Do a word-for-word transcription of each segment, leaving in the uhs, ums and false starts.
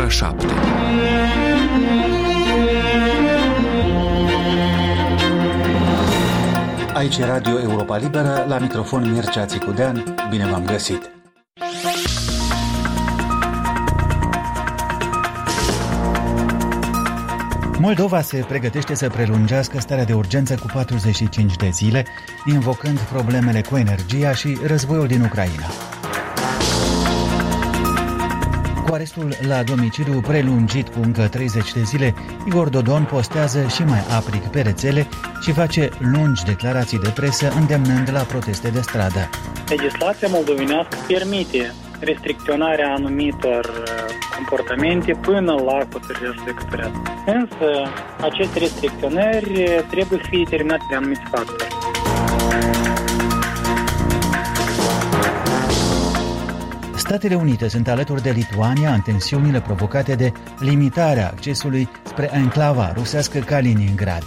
ora șapte. Aici e Radio Europa Liberă, la microfon Mircea Țicudean. Bine v-am găsit! Moldova se pregătește să prelungească starea de urgență cu patruzeci și cinci de zile, invocând problemele cu energia și războiul din Ucraina. Cu arestul la domiciliu prelungit cu încă treizeci de zile, Igor Dodon postează și mai aprig pe rețele și face lungi declarații de presă îndemnând la proteste de stradă. Legislația moldovenească permite restricționarea anumitor comportamente până la hotărârea judecătorească. Însă, aceste restricționări trebuie să fie determinate de anumiți factori. Statele Unite sunt alături de Lituania în tensiunile provocate de limitarea accesului spre enclava rusească Kaliningrad.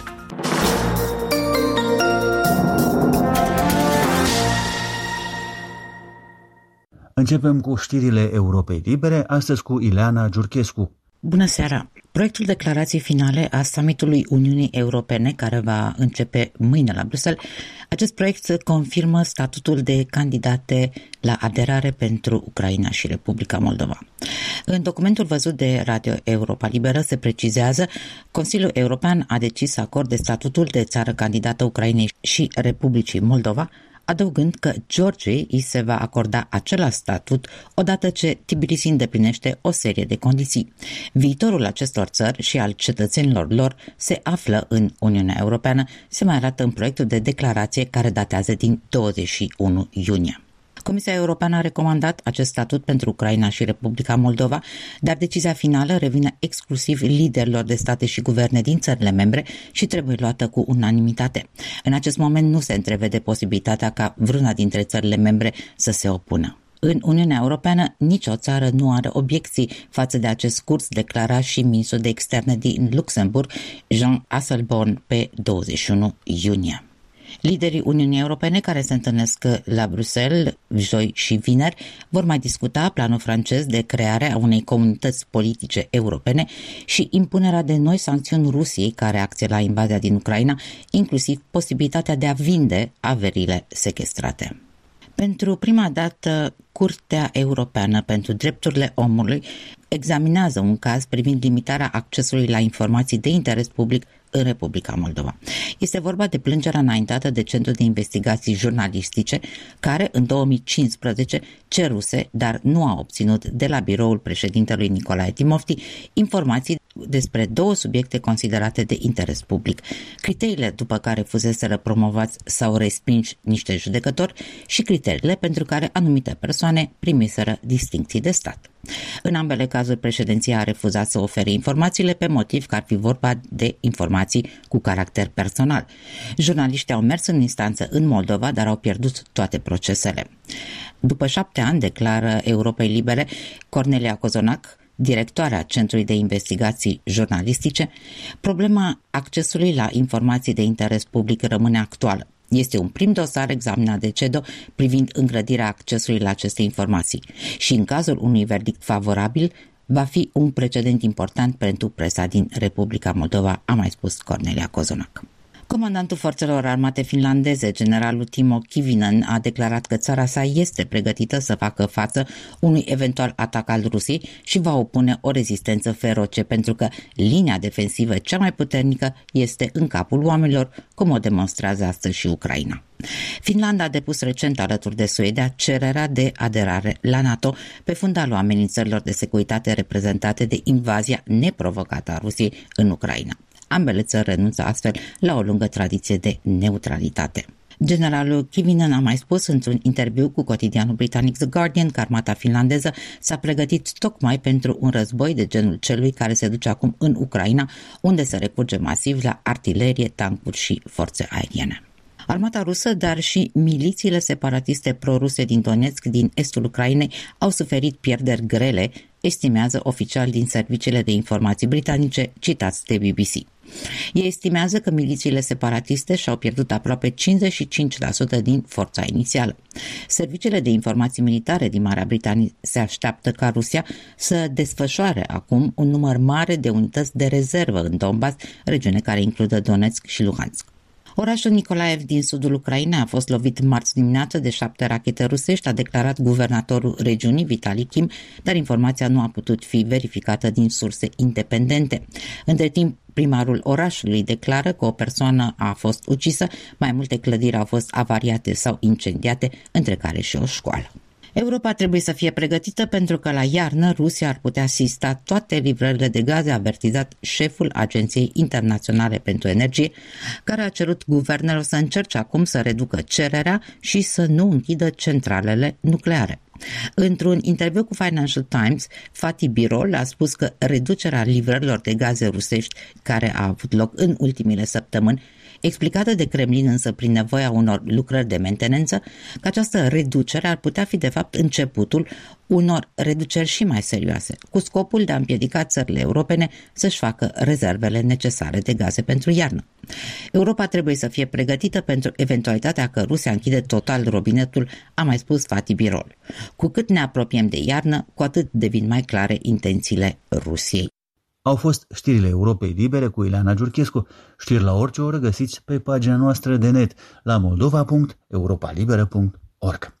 Începem cu știrile Europei Libere, astăzi cu Ileana Giurchescu. Bună seara! Proiectul declarației finale a summitului Uniunii Europene, care va începe mâine la Bruxelles, acest proiect confirmă statutul de candidate la aderare pentru Ucraina și Republica Moldova. În documentul văzut de Radio Europa Liberă se precizează: Consiliul European a decis să acorde statutul de țară candidată Ucrainei și Republicii Moldova, adăugând că Georgiei îi se va acorda același statut odată ce Tbilisi îndeplinește o serie de condiții. Viitorul acestor țări și al cetățenilor lor se află în Uniunea Europeană, se mai arată în proiectul de declarație care datează din douăzeci și unu iunie. Comisia Europeană a recomandat acest statut pentru Ucraina și Republica Moldova, dar decizia finală revine exclusiv liderilor de state și guverne din țările membre și trebuie luată cu unanimitate. În acest moment nu se întrevede posibilitatea ca vreuna dintre țările membre să se opună. În Uniunea Europeană, nicio țară nu are obiecții față de acest curs, declara și ministrul de externe din Luxemburg, Jean Asselborn, pe douăzeci și unu iunie. Liderii Uniunii Europene care se întâlnesc la Bruxelles joi și vineri vor mai discuta planul francez de creare a unei comunități politice europene și impunerea de noi sancțiuni Rusiei ca reacție la invazia din Ucraina, inclusiv posibilitatea de a vinde averile sechestrate. Pentru prima dată, Curtea Europeană pentru Drepturile Omului examinează un caz privind limitarea accesului la informații de interes public în Republica Moldova. Este vorba de plângerea înaintată de Centrul de Investigații Jurnalistice, care în două mii cincisprezece ceruse, dar nu a obținut de la biroul președintelui Nicolae Timofti informații despre două subiecte considerate de interes public: criteriile după care fuseseră promovați sau respinși niște judecători și criteriile pentru care anumite persoane primiseră distincții de stat. În ambele cazuri, președinția a refuzat să ofere informațiile pe motiv că ar fi vorba de informații cu caracter personal. Jurnaliștii au mers în instanță în Moldova, dar au pierdut toate procesele. După șapte ani, declară Europei Libere Cornelia Cozonac, directoarea Centrului de Investigații Jurnalistice, problema accesului la informații de interes public rămâne actuală. Este un prim dosar examinat de CEDO privind îngrădirea accesului la aceste informații și, în cazul unui verdict favorabil, va fi un precedent important pentru presa din Republica Moldova, a mai spus Cornelia Cozonac. Comandantul forțelor armate finlandeze, generalul Timo Kivinen, a declarat că țara sa este pregătită să facă față unui eventual atac al Rusiei și va opune o rezistență feroce, pentru că linia defensivă cea mai puternică este în capul oamenilor, cum o demonstrează astăzi și Ucraina. Finlanda a depus recent alături de Suedia cererea de aderare la NATO pe fundalul amenințărilor de securitate reprezentate de invazia neprovocată a Rusiei în Ucraina. Ambele țări renunță astfel la o lungă tradiție de neutralitate. Generalul Kivinen a mai spus într-un interviu cu cotidianul britanic The Guardian că armata finlandeză s-a pregătit tocmai pentru un război de genul celui care se duce acum în Ucraina, unde se recurge masiv la artilerie, tancuri și forțe aeriene. Armata rusă, dar și milițiile separatiste proruse din Donetsk, din estul Ucrainei, au suferit pierderi grele, estimează oficiali din serviciile de informații britanice citați de B B C. Ei estimează că milițiile separatiste și-au pierdut aproape cincizeci și cinci la sută din forța inițială. Serviciile de informații militare din Marea Britanie se așteaptă ca Rusia să desfășoare acum un număr mare de unități de rezervă în Donbass, regiune care include Donetsk și Luhansk. Orașul Nikolaev din sudul Ucrainei a fost lovit marți dimineață de șapte rachete rusești, a declarat guvernatorul regiunii Vitali Kim, dar informația nu a putut fi verificată din surse independente. Între timp, primarul orașului declară că o persoană a fost ucisă, mai multe clădiri au fost avariate sau incendiate, între care și o școală. Europa trebuie să fie pregătită pentru că la iarnă Rusia ar putea asista toate livrările de gaze, a avertizat șeful Agenției Internaționale pentru Energie, care a cerut guvernelor să încerce acum să reducă cererea și să nu închidă centralele nucleare. Într-un interviu cu Financial Times, Fatih Birol a spus că reducerea livrărilor de gaze rusești care a avut loc în ultimile săptămâni, explicată de Kremlin însă prin nevoia unor lucrări de mentenență, că această reducere ar putea fi de fapt începutul unor reduceri și mai serioase, cu scopul de a împiedica țările europene să-și facă rezervele necesare de gaze pentru iarnă. Europa trebuie să fie pregătită pentru eventualitatea că Rusia închide total robinetul, a mai spus Fatih Birol. Cu cât ne apropiem de iarnă, cu atât devin mai clare intențiile Rusiei. Au fost știrile Europei Libere cu Ileana Giurchescu. Știri la orice oră găsiți pe pagina noastră de net la moldova punct europa liberă punct org.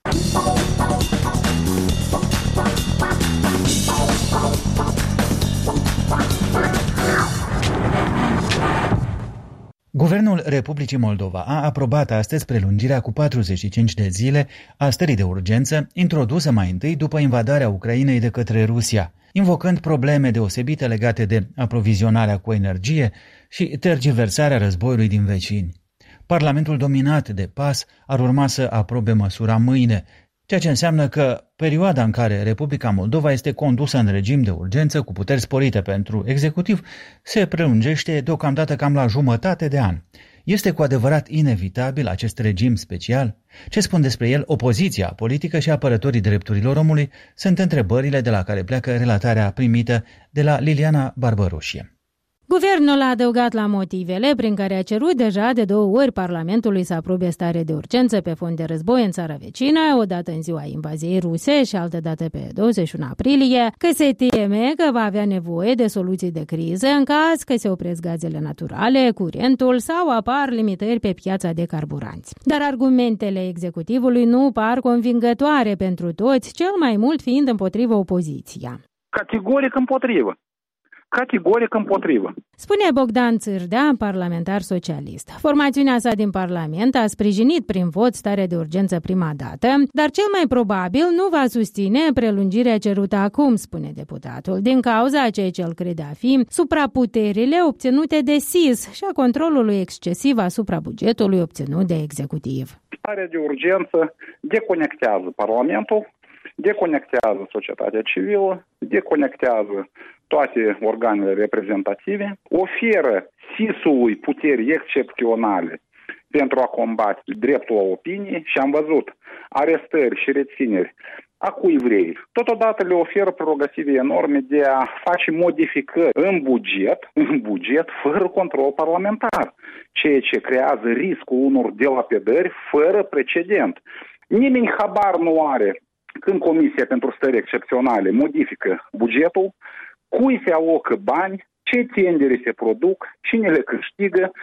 Guvernul Republicii Moldova a aprobat astăzi prelungirea cu patruzeci și cinci de zile a stării de urgență, introdusă mai întâi după invadarea Ucrainei de către Rusia, invocând probleme deosebite legate de aprovizionarea cu energie și tergiversarea războiului din vecini. Parlamentul dominat de P A S ar urma să aprobe măsura mâine, ceea ce înseamnă că perioada în care Republica Moldova este condusă în regim de urgență cu puteri sporite pentru executiv se prelungește deocamdată cam la jumătate de an. Este cu adevărat inevitabil acest regim special? Ce spun despre el opoziția politică și apărătorii drepturilor omului sunt întrebările de la care pleacă relatarea primită de la Liliana Barbărușie. Guvernul a adăugat la motivele prin care a cerut deja de două ori Parlamentului să aprobe stare de urgență pe fond de război în țara vecină, odată în ziua invaziei ruse și altădată pe douăzeci și unu aprilie, că se teme că va avea nevoie de soluții de criză în caz că se opresc gazele naturale, curentul sau apar limitări pe piața de carburanți. Dar argumentele executivului nu par convingătoare pentru toți, cel mai mult fiind împotriva opoziția. Categoric împotrivă. Categoric împotrivă. Spune Bogdan Țârdea, parlamentar socialist. Formațiunea sa din Parlament a sprijinit prin vot starea de urgență prima dată, dar cel mai probabil nu va susține prelungirea cerută acum, spune deputatul, din cauza a ceea ce el crede a fi supraputerile obținute de S I S și a controlului excesiv asupra bugetului obținut de executiv. Starea de urgență deconectează Parlamentul, deconectează societatea civilă, deconectează toate organele reprezentative, oferă S I S-ului puteri excepționale pentru a combate dreptul la opinie și am văzut arestări și rețineri a cui vrei. Totodată le oferă prerogative enorme de a face modificări în buget, în buget fără control parlamentar, ceea ce creează riscul unor delapidări fără precedent. Nimeni habar nu are când Comisia pentru Stări Excepționale modifică bugetul, cui se alocă bani, ce tendere se produc, cine le câștigă,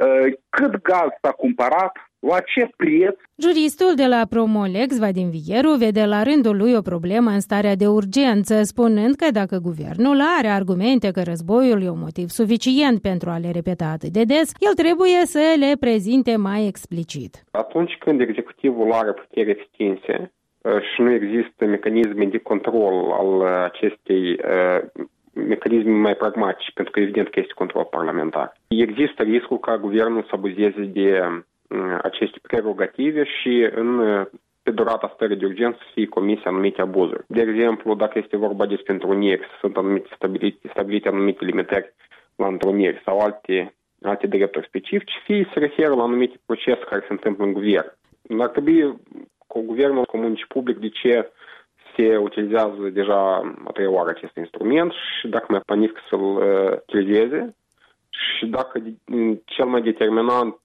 cât gaz s-a cumpărat, la ce preț. Juristul de la Promolex, Vadim Vieru, vede la rândul lui o problemă în starea de urgență, spunând că dacă guvernul are argumente că războiul e un motiv suficient pentru a le repeta atât de des, el trebuie să le prezinte mai explicit. Atunci când executivul are puteri extinse și nu există mecanisme de control al acestei mecanisme mai pragmatice, pentru că evident că este control parlamentar. Există riscul ca guvernul să abuzeze de aceste prerogative și în pe durata stării de urgență să fie comise anumite abuzuri. De exemplu, dacă este vorba despre întruniri, sunt anumite stabilite, stabilite anumite limitări la întruniri sau alte, alte drepturi specifice, fie se referă la anumite procese care se întâmplă în guvern. Ar trebui cu guvernul comunice public de ce se utilizează deja a treia oară acest instrument și dacă mai planifică să-l utilizeze, și dacă cel mai determinant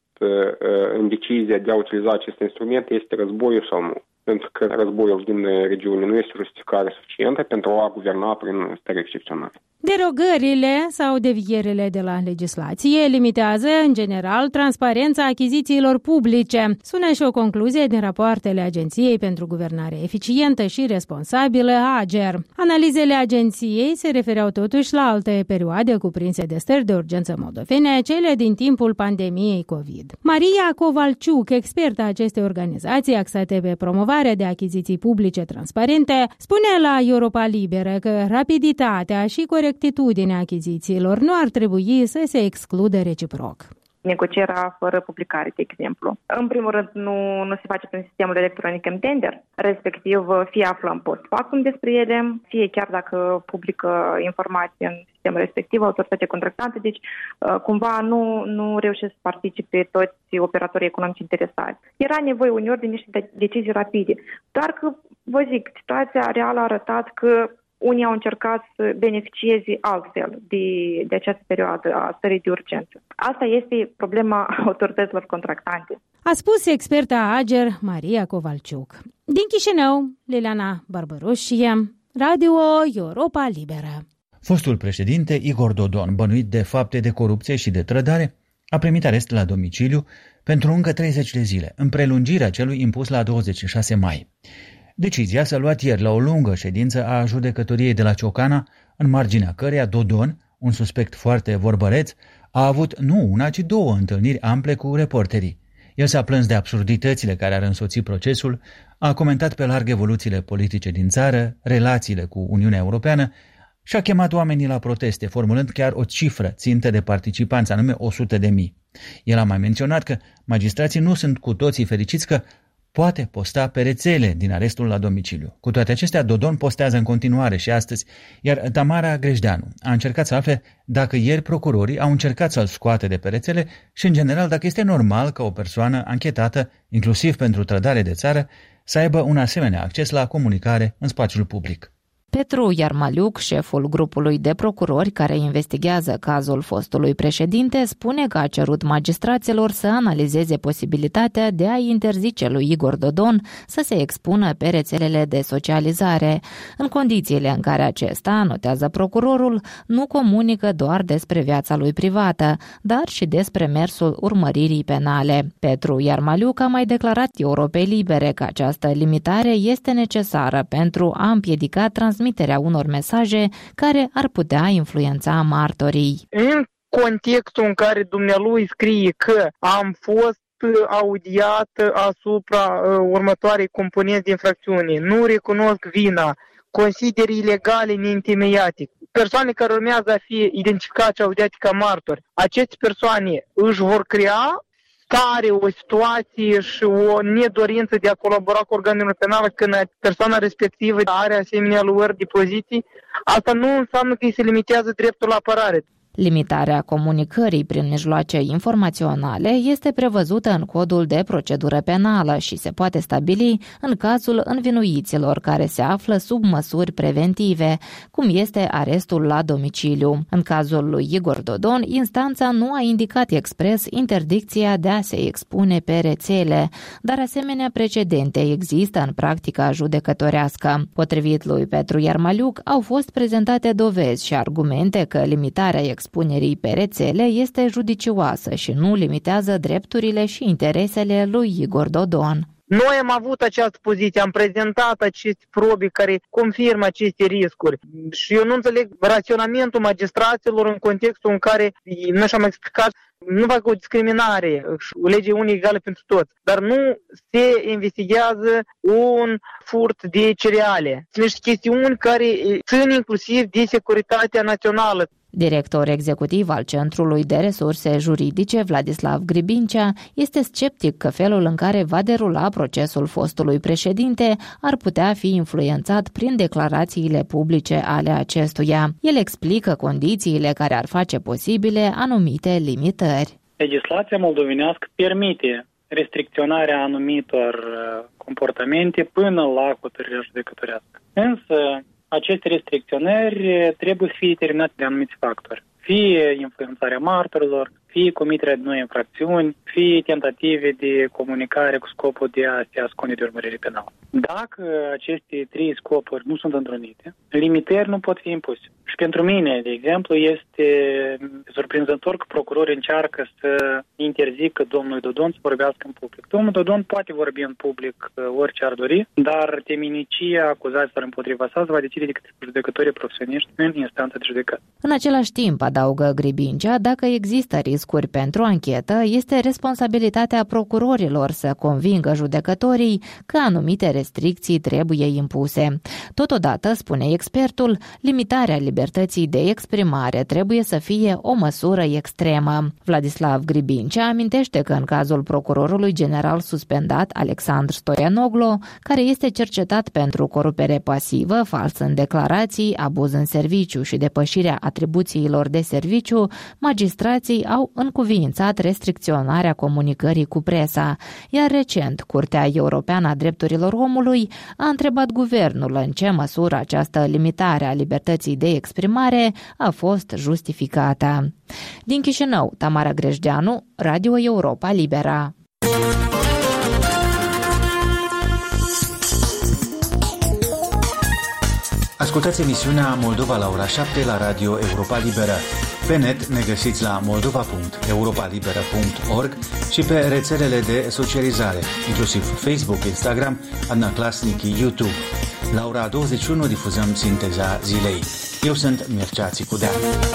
în decizia de a utiliza acest instrument este războiul sau nu. Pentru că războiul din regiune nu este justificare suficientă pentru a guverna prin stări excepționale. Derogările sau devierile de la legislație limitează, în general, transparența achizițiilor publice. Sună și o concluzie din rapoartele Agenției pentru Guvernare Eficientă și Responsabilă, AGER. Analizele agenției se refereau totuși la alte perioade cuprinse de stări de urgență moldovene, cele din timpul pandemiei COVID. Maria Covalciuc, expertă a acestei organizații axate pe promovarea de achiziții publice transparente, spune la Europa Liberă că rapiditatea și corectitudinea achizițiilor nu ar trebui să se excludă reciproc. Negocierea fără publicare, de exemplu. În primul rând, nu, nu se face prin sistemul electronic în tender, respectiv fie aflăm post factum despre ele, fie chiar dacă publică informații în sistemul respectiv, autoritatea contractantă, deci cumva nu, nu reușesc să participe toți operatorii economici interesați. Era nevoie uneori de niște decizii rapide, doar că, vă zic, situația reală a arătat că unii au încercat să beneficieze altfel de, de această perioadă a stării de urgență. Asta este problema autorităților contractante. A spus experta AGER Maria Covalciuc. Din Chișinău, Liliana Barbărușie, Radio Europa Liberă. Fostul președinte Igor Dodon, bănuit de fapte de corupție și de trădare, a primit arest la domiciliu pentru încă treizeci de zile, în prelungirea celui impus la douăzeci și șase mai. Decizia s-a luat ieri la o lungă ședință a judecătoriei de la Ciocana, în marginea căreia Dodon, un suspect foarte vorbăreț, a avut nu una, ci două întâlniri ample cu reporterii. El s-a plâns de absurditățile care ar însoți procesul, a comentat pe larg evoluțiile politice din țară, relațiile cu Uniunea Europeană și a chemat oamenii la proteste, formulând chiar o cifră țintă de participanți, anume o sută de mii. El a mai menționat că magistrații nu sunt cu toții fericiți că poate posta pe rețele din arestul la domiciliu. Cu toate acestea, Dodon postează în continuare și astăzi, iar Tamara Grejdeanu a încercat să afle dacă ieri procurorii au încercat să-l scoată de pe rețele și, în general, dacă este normal ca o persoană anchetată, inclusiv pentru trădare de țară, să aibă un asemenea acces la comunicare în spațiul public. Petru Iarmaliuc, șeful grupului de procurori care investigează cazul fostului președinte, spune că a cerut magistraților să analizeze posibilitatea de a interzice lui Igor Dodon să se expună pe rețelele de socializare, în condițiile în care acesta, notează procurorul, nu comunică doar despre viața lui privată, dar și despre mersul urmăririi penale. Petru Iarmaliuc a mai declarat Europei Libere că această limitare este necesară pentru a împiedica transmiterea transmiterea unor mesaje care ar putea influența martorii. În contextul în care dumnealui scrie că am fost audiat asupra uh, următoarei componenți de infracțiune, nu recunosc vina, consider ilegale neîntemeiate, persoane care urmează a fi identificate și audiate ca martori, aceste persoane își vor crea stare, o situație și o nedorință de a colabora cu organele penale când persoana respectivă are asemenea luări de poziții, asta nu înseamnă că îi se limitează dreptul la apărare. Limitarea comunicării prin mijloace informaționale este prevăzută în codul de procedură penală și se poate stabili în cazul învinuiților care se află sub măsuri preventive, cum este arestul la domiciliu. În cazul lui Igor Dodon, instanța nu a indicat expres interdicția de a se expune pe rețele, dar asemenea precedente există în practica judecătorească. Potrivit lui Petru Iarmaliuc, au fost prezentate dovezi și argumente că limitarea expunerii pe rețele este judicioasă și nu limitează drepturile și interesele lui Igor Dodon. Noi am avut această poziție, am prezentat aceste probe care confirmă aceste riscuri și eu nu înțeleg raționamentul magistraților în contextul în care, nu și-am explicat, nu fac o discriminare, legea unii egale pentru toți, dar nu se investigează un furt de cereale. Sunt niște chestiuni care țin inclusiv de securitatea națională. Director executiv al Centrului de Resurse Juridice, Vladislav Gribincea, este sceptic că felul în care va derula procesul fostului președinte ar putea fi influențat prin declarațiile publice ale acestuia. El explică condițiile care ar face posibile anumite limitări. Legislația moldovenească permite restricționarea anumitor comportamente până la hotărârea judecătorească. Însă, aceste restricționări trebuie să fie determinate de anumiți factori. fie influențarea martorilor, fie comiterea de noi infracțiuni, fie tentative de comunicare cu scopul de a se ascunde de urmărire penală. Dacă aceste trei scopuri nu sunt întrunite, limitări nu pot fi impuse. Și pentru mine, de exemplu, este surprinzător că procurorii încearcă să interzică domnului Dodon să vorbească în public. Domnul Dodon poate vorbi în public orice ar dori, dar teminicia acuzațiilor împotriva sa se va decide de către judecătorii profesioniști în instanța de judecată. În același timp, adaugă Gribincea, dacă există riscuri pentru anchetă, este responsabilitatea procurorilor să convingă judecătorii că anumite restricții trebuie impuse. Totodată, spune expertul, limitarea libertății de exprimare trebuie să fie o măsură extremă. Vladislav Gribincea amintește că în cazul procurorului general suspendat Alexandru Stoianoglu, care este cercetat pentru corupere pasivă, fals în declarații, abuz în serviciu și depășirea atribuțiilor de serviciu, magistrații au încuviințat restricționarea comunicării cu presa, iar recent Curtea Europeană a Drepturilor Omului a întrebat guvernul în ce măsură această limitare a libertății de exprimare a fost justificată. Din Chișinău, Tamara Grejdeanu, Radio Europa Libera. Ascultați emisiunea Moldova la ora șapte la Radio Europa Liberă. Pe net ne găsiți la moldova punct europa liberă punct org și pe rețelele de socializare, inclusiv Facebook, Instagram, Adnaclasnic, YouTube. La ora douăzeci și unu difuzăm sinteza zilei. Eu sunt Mircea Țicudea.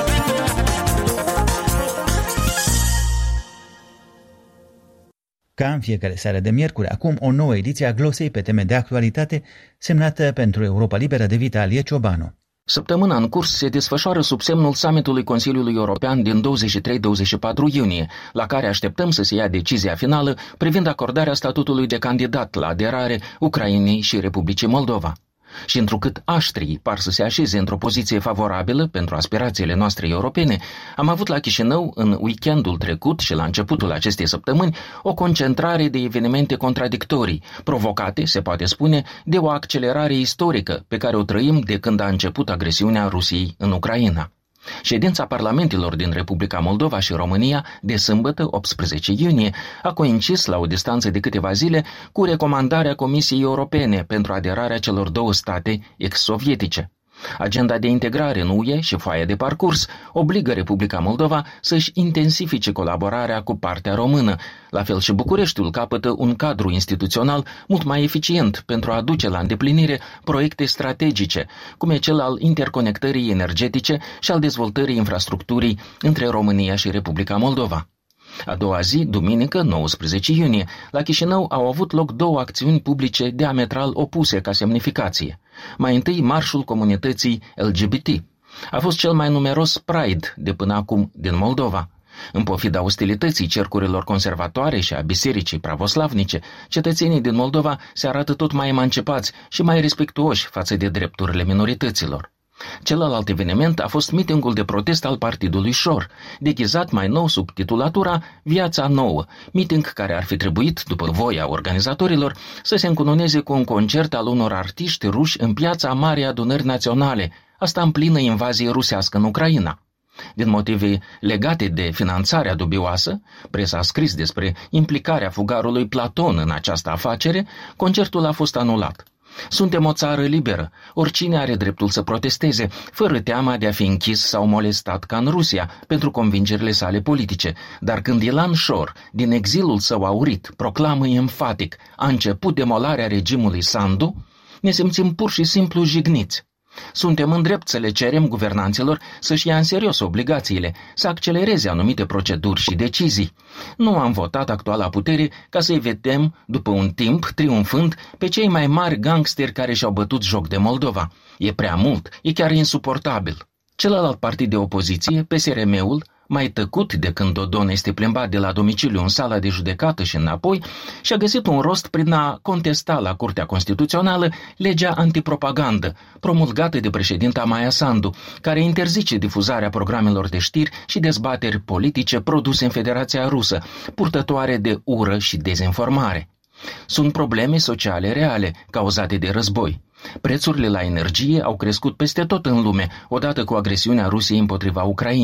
Ca în fiecare seară de miercuri, acum o nouă ediție a glosei pe teme de actualitate, semnată pentru Europa Liberă de Vitalie Ciobanu. Săptămâna în curs se desfășoară sub semnul summitului Consiliului European din douăzeci și trei douăzeci și patru iunie, la care așteptăm să se ia decizia finală privind acordarea statutului de candidat la aderare Ucrainei și Republicii Moldova. Și întrucât aștrii par să se așeze într-o poziție favorabilă pentru aspirațiile noastre europene, am avut la Chișinău, în weekendul trecut și la începutul acestei săptămâni, o concentrare de evenimente contradictorii, provocate, se poate spune, de o accelerare istorică pe care o trăim de când a început agresiunea Rusiei în Ucraina. Ședința parlamentelor din Republica Moldova și România de sâmbătă, optsprezece iunie, a coincis la o distanță de câteva zile cu recomandarea Comisiei Europene pentru aderarea celor două state ex-sovietice. Agenda de integrare în U E și foaia de parcurs obligă Republica Moldova să-și intensifice colaborarea cu partea română. La fel și Bucureștiul capătă un cadru instituțional mult mai eficient pentru a duce la îndeplinire proiecte strategice, cum e cel al interconectării energetice și al dezvoltării infrastructurii între România și Republica Moldova. A doua zi, duminică, nouăsprezece iunie, la Chișinău au avut loc două acțiuni publice diametral opuse ca semnificație. Mai întâi, marșul comunității L G B T. A fost cel mai numeros Pride de până acum din Moldova. În pofida ostilității cercurilor conservatoare și a bisericii pravoslavnice, cetățenii din Moldova se arată tot mai emancipați și mai respectuoși față de drepturile minorităților. Celălalt eveniment a fost mitingul de protest al partidului Șor, deghizat mai nou sub titulatura Viața Nouă, miting care ar fi trebuit, după voia organizatorilor, să se încununeze cu un concert al unor artiști ruși în piața Marii Adunări Naționale, asta în plină invazie rusească în Ucraina. Din motive legate de finanțarea dubioasă, presa a scris despre implicarea fugarului Platon în această afacere, concertul a fost anulat. Suntem o țară liberă, oricine are dreptul să protesteze, fără teama de a fi închis sau molestat ca în Rusia, pentru convingerile sale politice. Dar când Ilan Șor, din exilul său aurit, proclamă enfatic, a început demolarea regimului Sandu, ne simțim pur și simplu jigniți. Suntem în drept să le cerem guvernanților să-și ia în serios obligațiile, să accelereze anumite proceduri și decizii. Nu am votat actuala putere ca să-i vedem, după un timp, triumfând pe cei mai mari gangsteri care și-au bătut joc de Moldova. E prea mult, e chiar insuportabil. Celălalt partid de opoziție, P S R M-ul, mai tăcut de când Dodon este plimbat de la domiciliu în sala de judecată și înapoi, și-a găsit un rost prin a contesta la Curtea Constituțională legea antipropagandă, promulgată de președinta Maia Sandu, care interzice difuzarea programelor de știri și dezbateri politice produse în Federația Rusă, purtătoare de ură și dezinformare. Sunt probleme sociale reale, cauzate de război. Prețurile la energie au crescut peste tot în lume, odată cu agresiunea Rusiei împotriva Ucrainei.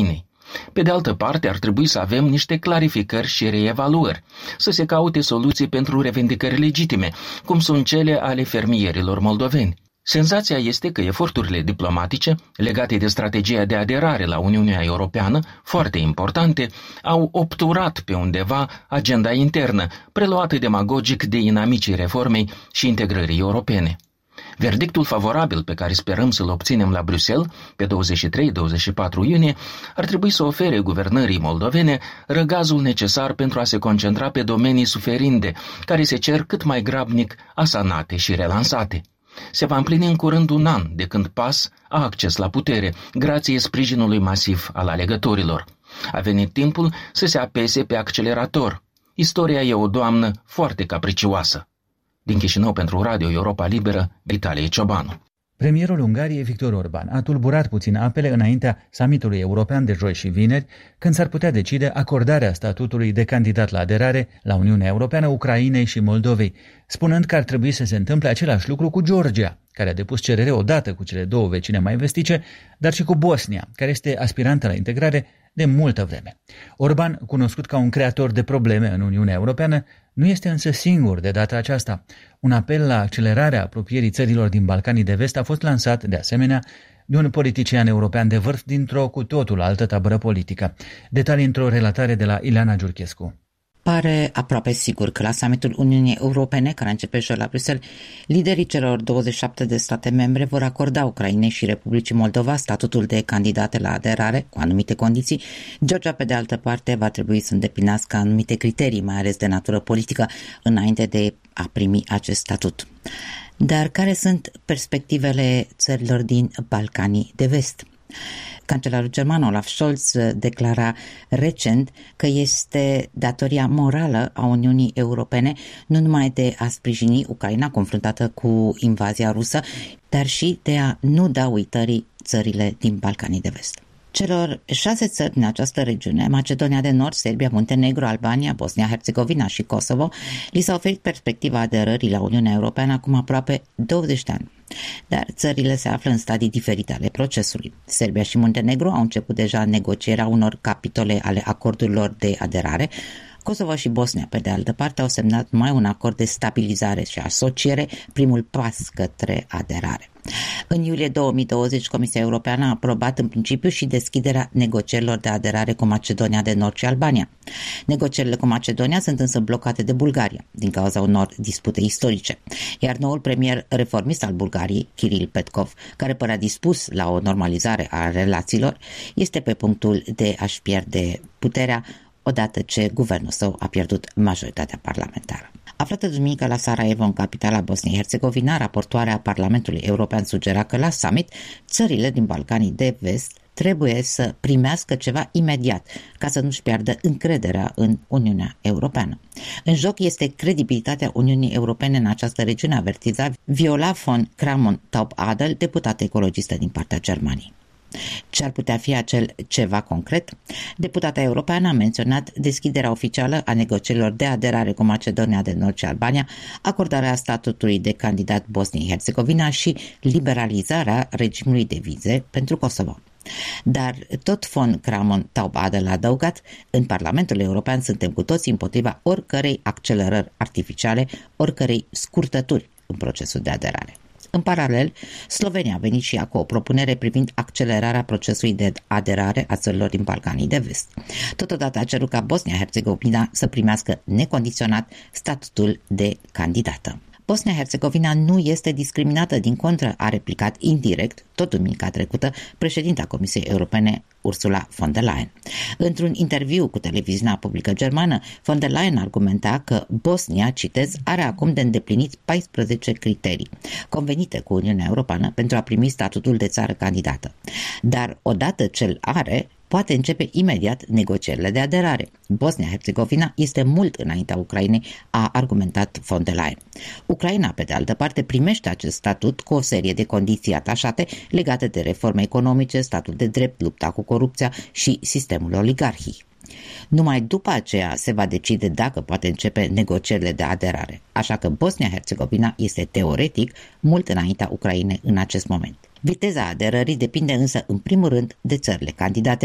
Pe de altă parte, ar trebui să avem niște clarificări și reevaluări, să se caute soluții pentru revendicări legitime, cum sunt cele ale fermierilor moldoveni. Senzația este că eforturile diplomatice legate de strategia de aderare la Uniunea Europeană, foarte importante, au obturat pe undeva agenda internă, preluată demagogic de inamicii reformei și integrării europene. Verdictul favorabil pe care sperăm să-l obținem la Bruxelles pe douăzeci și trei douăzeci și patru iunie ar trebui să ofere guvernării moldovene răgazul necesar pentru a se concentra pe domenii suferinde, care se cer cât mai grabnic asanate și relansate. Se va împlini în curând un an de când P A S a acces la putere, grație sprijinului masiv al alegătorilor. A venit timpul să se apese pe accelerator. Istoria e o doamnă foarte capricioasă. Din Chișinău pentru Radio Europa Liberă, Vitalie Ciobanu. Premierul Ungariei, Viktor Orban, a tulburat puțin apele înaintea summitului european de joi și vineri, când s-ar putea decide acordarea statutului de candidat la aderare la Uniunea Europeană Ucrainei și Moldovei, spunând că ar trebui să se întâmple același lucru cu Georgia, care a depus cerere odată cu cele două vecine mai vestice, dar și cu Bosnia, care este aspirantă la integrare de multă vreme. Orban, cunoscut ca un creator de probleme în Uniunea Europeană, nu este însă singur de data aceasta. Un apel la accelerarea apropierii țărilor din Balcanii de Vest a fost lansat, de asemenea, de un politician european de vârf dintr-o cu totul altă tabără politică. Detalii într-o relatare de la Ileana Giurchescu. Pare aproape sigur că la summitul Uniunii Europene, care începe joi la Bruxelles, liderii celor douăzeci și șapte de state membre vor acorda Ucrainei și Republicii Moldova statutul de candidate la aderare, cu anumite condiții. Georgia, pe de altă parte, va trebui să îndeplinească anumite criterii, mai ales de natură politică, înainte de a primi acest statut. Dar care sunt perspectivele țărilor din Balcanii de Vest? Cancelarul german Olaf Scholz declara recent că este datoria morală a Uniunii Europene nu numai de a sprijini Ucraina confruntată cu invazia rusă, dar și de a nu da uitării țările din Balcanii de Vest. Celor șase țări din această regiune, Macedonia de Nord, Serbia, Muntenegru, Albania, Bosnia-Herzegovina și Kosovo, li s-a oferit perspectiva aderării la Uniunea Europeană acum aproape douăzeci de ani. Dar țările se află în stadii diferite ale procesului. Serbia și Muntenegru au început deja negocierea unor capitole ale acordurilor de aderare. Kosovo și Bosnia, pe de altă parte, au semnat mai un acord de stabilizare și asociere, primul pas către aderare. În iulie două mii douăzeci, Comisia Europeană a aprobat în principiu și deschiderea negocierilor de aderare cu Macedonia de Nord și Albania. Negocierile cu Macedonia sunt însă blocate de Bulgaria, din cauza unor dispute istorice, iar noul premier reformist al Bulgariei, Kiril Petkov, care părea dispus la o normalizare a relațiilor, este pe punctul de a-și pierde puterea odată ce guvernul său a pierdut majoritatea parlamentară. Aflată duminică la Sarajevo, în capitala Bosniei-Herzegovina, raportoarea Parlamentului European sugera că la summit țările din Balcanii de Vest trebuie să primească ceva imediat ca să nu-și piardă încrederea în Uniunea Europeană. În joc este credibilitatea Uniunii Europene în această regiune, avertiza Viola von Kramon-Taub-Adel, deputată ecologistă din partea Germaniei. Ce ar putea fi acel ceva concret? Deputata europeană a menționat deschiderea oficială a negocierilor de aderare cu Macedonia de Nord și Albania, acordarea statutului de candidat Bosniei-Herzegovina și liberalizarea regimului de vize pentru Kosovo. Dar tot von Kramon-Taub-Adel a adăugat, în Parlamentul European suntem cu toții împotriva oricărei accelerări artificiale, oricărei scurtături în procesul de aderare. În paralel, Slovenia a venit și ea cu o propunere privind accelerarea procesului de aderare a țărilor din Balcanii de Vest. Totodată a cerut ca Bosnia-Herzegovina să primească necondiționat statutul de candidată. Bosnia-Herzegovina nu este discriminată, din contră, a replicat indirect, tot duminica trecută, președinta Comisiei Europene Ursula von der Leyen. Într-un interviu cu televiziunea publică germană, von der Leyen argumenta că Bosnia, citez, are acum de îndeplinit paisprezece criterii convenite cu Uniunea Europeană pentru a primi statutul de țară candidată. Dar odată ce îl are, poate începe imediat negocierile de aderare. Bosnia-Herzegovina este mult înaintea Ucrainei, a argumentat von der Leyen. Ucraina, pe de altă parte, primește acest statut cu o serie de condiții atașate legate de reforme economice, statul de drept, lupta cu corupția și sistemul oligarhii. Numai după aceea se va decide dacă poate începe negocierile de aderare, așa că Bosnia-Herzegovina este teoretic mult înaintea Ucrainei în acest moment. Viteza aderării depinde însă în primul rând de țările candidate,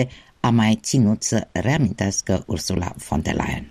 a mai ținut să reamintească Ursula von der Leyen.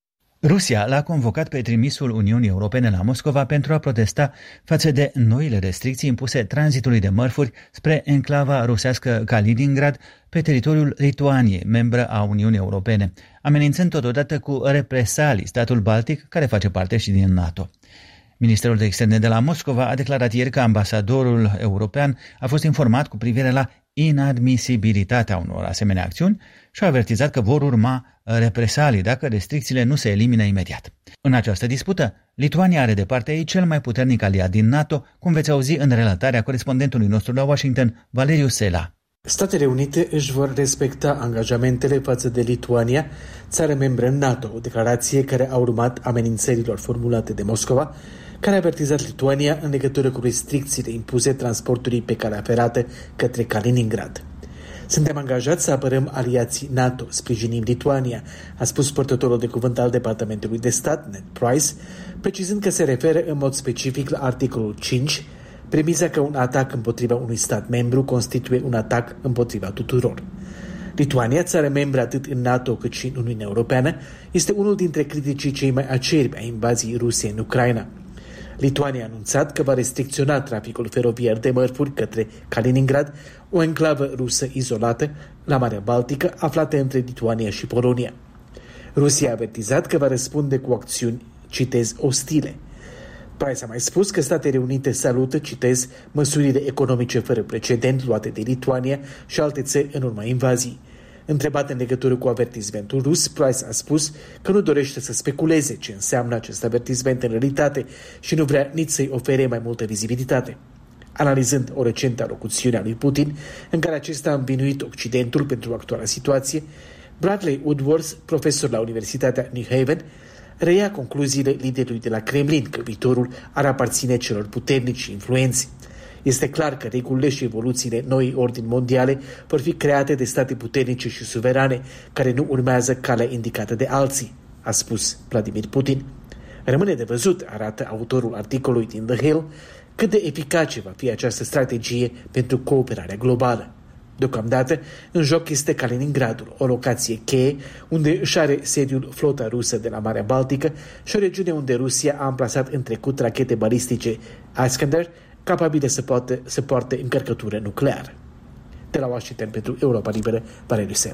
Rusia l-a convocat pe trimisul Uniunii Europene la Moscova pentru a protesta față de noile restricții impuse tranzitului de mărfuri spre enclava rusească Kaliningrad pe teritoriul Lituaniei, membră a Uniunii Europene, amenințând totodată cu represalii statul Baltic, care face parte și din NATO. Ministerul de Externe de la Moscova a declarat ieri că ambasadorul european a fost informat cu privire la inadmisibilitatea unor asemenea acțiuni și a avertizat că vor urma represalii dacă restricțiile nu se elimină imediat. În această dispută, Lituania are de partea ei cel mai puternic aliat din NATO, cum veți auzi în relatarea corespondentului nostru la Washington, Valeriu Sela. Statele Unite își vor respecta angajamentele față de Lituania, țară membră în NATO, o declarație care a urmat amenințărilor formulate de Moscova, care a avertizat Lituania în legătură cu restricțiile impuse transportului pe calea ferată către Kaliningrad. Suntem angajați să apărăm aliații NATO, sprijinim Lituania, a spus purtătorul de cuvânt al Departamentului de Stat, Ned Price, precizând că se referă în mod specific la articolul cinci, premisa că un atac împotriva unui stat membru constituie un atac împotriva tuturor. Lituania, țară membră atât în NATO cât și în Uniunea Europeană, este unul dintre criticii cei mai acerbi a invaziei Rusiei în Ucraina. Lituania a anunțat că va restricționa traficul feroviar de mărfuri către Kaliningrad, o enclavă rusă izolată la Marea Baltică, aflată între Lituania și Polonia. Rusia a avertizat că va răspunde cu acțiuni, citez, ostile. Price a mai spus că Statele Unite salută, citez, măsurile economice fără precedent luate de Lituania și alte țări în urma invaziei. Întrebat în legătură cu avertismentul rus, Price a spus că nu dorește să speculeze ce înseamnă acest avertisment în realitate și nu vrea nici să-i ofere mai multă vizibilitate. Analizând o recentă alocuțiune a lui Putin, în care acesta a învinuit Occidentul pentru actuala situație, Bradley Woodworth, profesor la Universitatea New Haven, reia concluziile liderului de la Kremlin că viitorul ar aparține celor puternici și influenți. Este clar că regulile și evoluțiile noii ordini mondiale vor fi create de state puternice și suverane care nu urmează calea indicată de alții, a spus Vladimir Putin. Rămâne de văzut, arată autorul articolului din The Hill, cât de eficace va fi această strategie pentru cooperarea globală. Deocamdată, în joc este Kaliningradul, o locație cheie unde își are sediul flota rusă de la Marea Baltică și o regiune unde Rusia a amplasat în trecut rachete balistice Iskander, capabile să poate să poarte încărcătură nucleară. De la Washington pentru Europa Liberă, Valeriu Sela.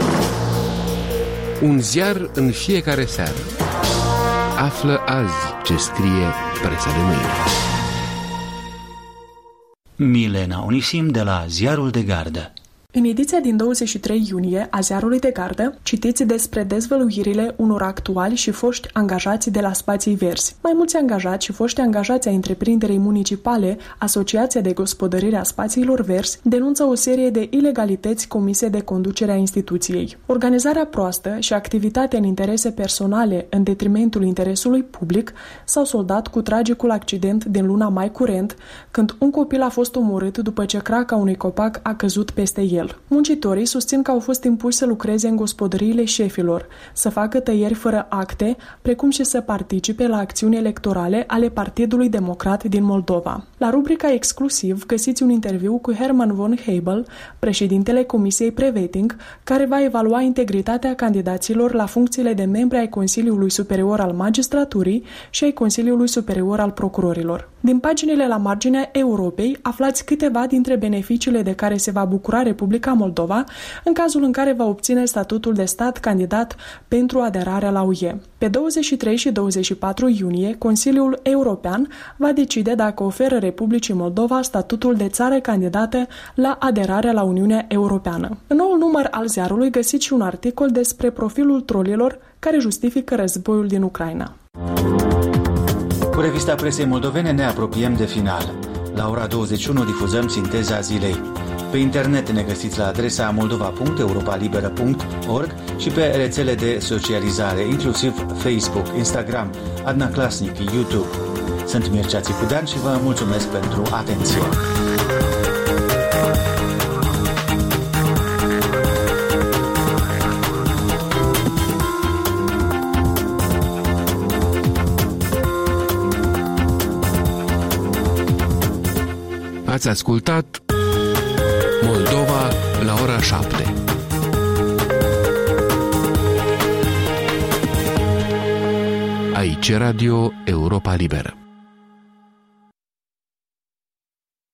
Un ziar în fiecare seară. Află azi ce scrie presa de mâine. Milena Onisim de la Ziarul de Gardă. În ediția din douăzeci și trei iunie a Ziarului de Gardă, citiți despre dezvăluirile unor actuali și foști angajați de la Spații Verzi. Mai mulți angajați și foști angajați ai întreprinderii municipale, Asociația de Gospodărire a Spațiilor Verzi, denunță o serie de ilegalități comise de conducerea instituției. Organizarea proastă și activitatea în interese personale în detrimentul interesului public s-au soldat cu tragicul accident din luna mai curent, când un copil a fost omorât după ce craca unui copac a căzut peste el. Muncitorii susțin că au fost impuși să lucreze în gospodăriile șefilor, să facă tăieri fără acte, precum și să participe la acțiuni electorale ale Partidului Democrat din Moldova. La rubrica Exclusiv găsiți un interviu cu Herman von Hebel, președintele Comisiei Preveting, care va evalua integritatea candidaților la funcțiile de membri ai Consiliului Superior al Magistraturii și ai Consiliului Superior al Procurorilor. Din paginile la marginea Europei aflați câteva dintre beneficiile de care se va bucura Republica Moldova în cazul în care va obține statutul de stat candidat pentru aderarea la U E. Pe douăzeci și trei și douăzeci și patru iunie, Consiliul European va decide dacă oferă Republicii Moldova statutul de țară candidată la aderarea la Uniunea Europeană. În noul număr al ziarului găsiți și un articol despre profilul trolilor care justifică războiul din Ucraina. Cu revista presei moldovene ne apropiem de final. La ora douăzeci și unu difuzăm sinteza zilei. Pe internet ne găsiți la adresa moldova punct europa liberă punct org și pe rețele de socializare, inclusiv Facebook, Instagram, Adna Klasnic, YouTube. Sunt Mircea Țicudean și vă mulțumesc pentru atenție. Ați ascultat Moldova la ora șapte. Aici Radio Europa Liberă.